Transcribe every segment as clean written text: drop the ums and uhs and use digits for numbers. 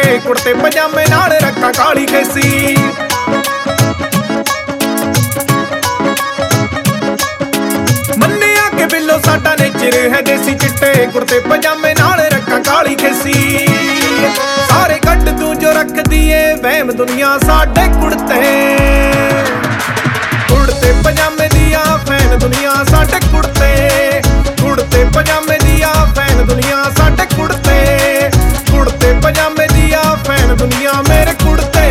ਕੁੜਤੇ ਪਜਾਮੇ ਨਾਲ ਰੱਖਾਂ ਕਾਲੀ ਖੇਸੀ। ਮੰਨਿਆ ਕਿ ਬਿੱਲੋ ਸਾਡਾ ਨੇਚਰ ਹੈ ਦੇਸੀ, ਚਿੱਟੇ ਕੁੜਤੇ ਪਜਾਮੇ ਨਾਲ ਰੱਖਾਂ ਕਾਲੀ ਖੇਸੀ। ਸਾਰੇ ਕੱਢ ਤੂੰ ਜੋ ਰੱਖਦੀ ਏ ਵਹਿਮ ਦੁਨੀਆ ਸਾਡੇ ਕੁੜਤੇ, ਕੁੜਤੇ ਪਜਾਮੇ ਦੀਆਂ ਫੈਨ ਦੁਨੀਆ ਸਾਡੇ ਕੁੜਤੇ, ਕੁੜਤੇ ਪਜਾਮੇ ਦੀਆਂ ਫੈਨ ਦੁਨੀਆ ਸਾਡੇ ਕੁੜਤੇ, ਕੁੜਤੇ ਪਜਾਮੇ ਦੀਆਂ ਫੈਨ ਦੁਨੀਆ ਮੇਰੇ ਕੁੜਤੇ।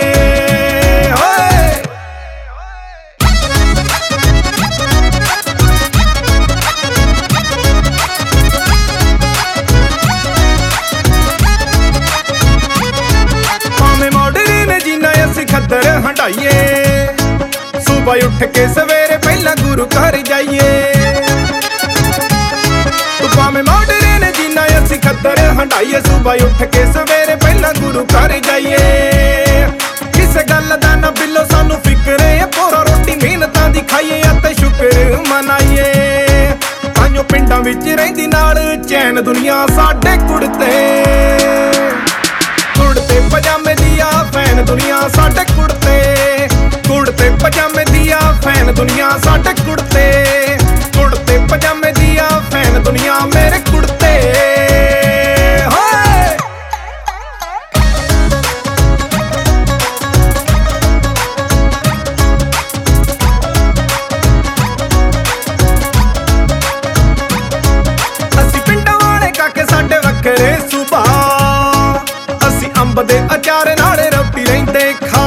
ਹੋਏ ਭਾਵੇਂ ਮਾਡਰਨ ਜੀਨਾ ਅਸੀਂ ਖੱਦਰ ਹੰਢਾਈਏ, ਸੁਬਹ ਉੱਠ ਕੇ ਸਵੇਰੇ ਪਹਿਲਾਂ ਗੁਰੂ ਘਰ ਜਾਈਏ। ਤੂੰ ਭਾਵੇਂ ਮਾਡਰਨ ਜੀਨਾ ਅਸੀਂ ਖੱਦਰ ਹੰਢਾਈਏ, ਸੁਬਹ ਉੱਠ ਕੇ ਸਵੇਰੇ ਪਹਿਲਾਂ ਗੁਰੂ ਘਰ ਜਾਈਏ। ਕਿਸੇ ਗੱਲ ਦਾ ਨਾ ਬਿੱਲੋ ਸਾਨੂੰ ਫਿਕਰ ਏ, ਪੂਰਾ ਰੋਟੀ ਮਿਹਨਤਾਂ ਦੀ ਖਾਈਏ ਅਤੇ ਸ਼ੁਕਰ ਮਨਾਈਏ। ਤਾਈਓ ਪਿੰਡਾਂ ਵਿੱਚ ਰਹਿੰਦੀ ਨਾਲ ਚੈਨ ਦੁਨੀਆ ਸਾਡੇ ਕੁੜਤੇ, ਕੁੜਤੇ ਪਜਾਮੇ ਦੀਆਂ ਫੈਨ ਦੁਨੀਆ ਸਾਡੇ ਕੁੜਤੇ, ਕੁੜਤੇ ਪਜਾਮੇ ਦੀਆਂ ਫੈਨ ਦੁਨੀਆ ਸਾਡੇ ਕੁੜਤੇ, ਕੁੜਤੇ ਪਜਾਮੇ ਦੀਆਂ ਫੈਨ ਦੁਨੀਆ ਮੇਰੇ ਕੁੜਤੇ। ਹੋਏ ਅਸੀਂ ਪਿੰਡਾਂ ਵਾਲੇ ਕਾਕੇ ਸਾਡੇ ਵੱਖਰੇ ਸੁਭਾਅ, ਅਸੀਂ ਅੰਬ ਦੇ ਅਚਾਰ ਨਾਲ ਰੋਟੀ ਲੈਂਦੇ ਖਾ।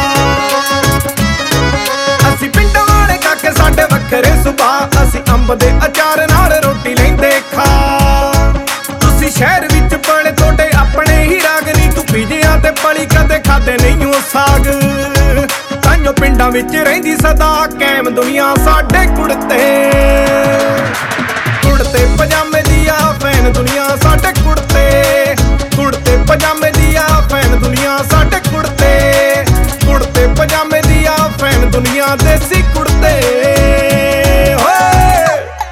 ਅਸੀਂ ਪਿੰਡਾਂ ਵਾਲੇ ਕਾਕੇ ਸਾਡੇ ਵੱਖਰੇ ਸੁਭਾਅ, ਅਸੀਂ ਅੰਬ ਦੇ ਅਚਾਰ ਨਾਲ ਰੋਟੀ ਲੈਂਦੇ ਖਾ। ਤੁਸੀਂ ਸ਼ਹਿਰ ਵਿੱਚ ਪਲੇ ਤੁਹਾਡੇ ਆਪਣੇ ਹੀ ਰਾਗ ਨੀ, ਤੂੰ ਪੀਜਿਆਂ ਤੇ ਪਲੀ ਕਦੇ ਖਾਦੇ ਨਹੀਂ ਉਹ ਸਾਗ। ਤਾਈਓ ਪਿੰਡਾਂ ਵਿੱਚ ਰਹਿੰਦੀ ਸਦਾ ਕੈਮ ਦੁਨੀਆ ਸਾਡੇ ਕੁੜਤੇ, ਕੁੜਤੇ ਪਜਾਮੇ ਦੀਆਂ ਫੈਨ ਦੁਨੀਆ ਸਾਡੇ ਕੁੜਤੇ, ਕੁੜਤੇ ਪਜਾਮੇ ਦੀਆਂ ਫੈਨ ਦੁਨੀਆ ਸਾਡੇ ਕੁੜਤੇ, ਕੁੜਤੇ ਪਜਾਮੇ ਦੀਆਂ ਫੈਨ ਦੁਨੀਆ ਦੇਸੀ ਕੁੜਤੇ। ਹੋਏ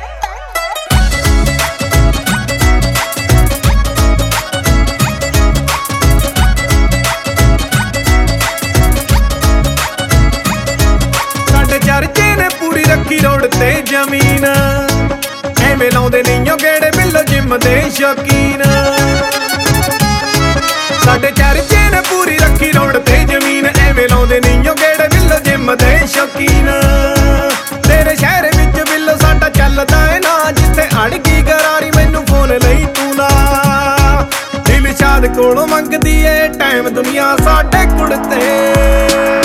ਸਾਡੇ ਚਰਚੇ ਨੇ ਪੂਰੀ ਰੱਖੀ ਰੋਡ ਤੇ ਜ਼ਮੀਨ, ਐਵੇਂ ਲਾਉਂਦੇ ਨਹੀਂ ਓ ਗੇੜੇ ਬਿੱਲੋ ਜਿੰਮ ਦੇ ਸ਼ੌਕੀਨ। ਸਾਡੇ ਚਰਚੇ ਨੇ ਪੂਰੀ ਰੱਖੀ ਰੋਡ ਤੇ ਜ਼ਮੀਨ, ਐਵੇਂ ਲਾਉਂਦੇ ਨਹੀਂ ਓ ਗੇੜੇ ਬਿੱਲੋ ਜਿੰਮ ਦੇ ਸ਼ੌਕੀਨ। ਤੇਰੇ ਸ਼ਹਿਰ ਵਿੱਚ ਬਿੱਲੋ ਸਾਡਾ ਚੱਲਦਾ ਏ ਨਾ, ਜਿੱਥੇ ਅੜ ਗਈ ਗਰਾਰੀ ਮੈਨੂੰ ਫੋਨ ਲਈ ਤੂੰ ਨਾ। ਦਿਲ ਸ਼ਾਦ ਕੋਲੋਂ ਮੰਗਦੀ ਏ ਟਾਈਮ ਦੁਨੀਆ ਸਾਡੇ ਕੁੜਤੇ।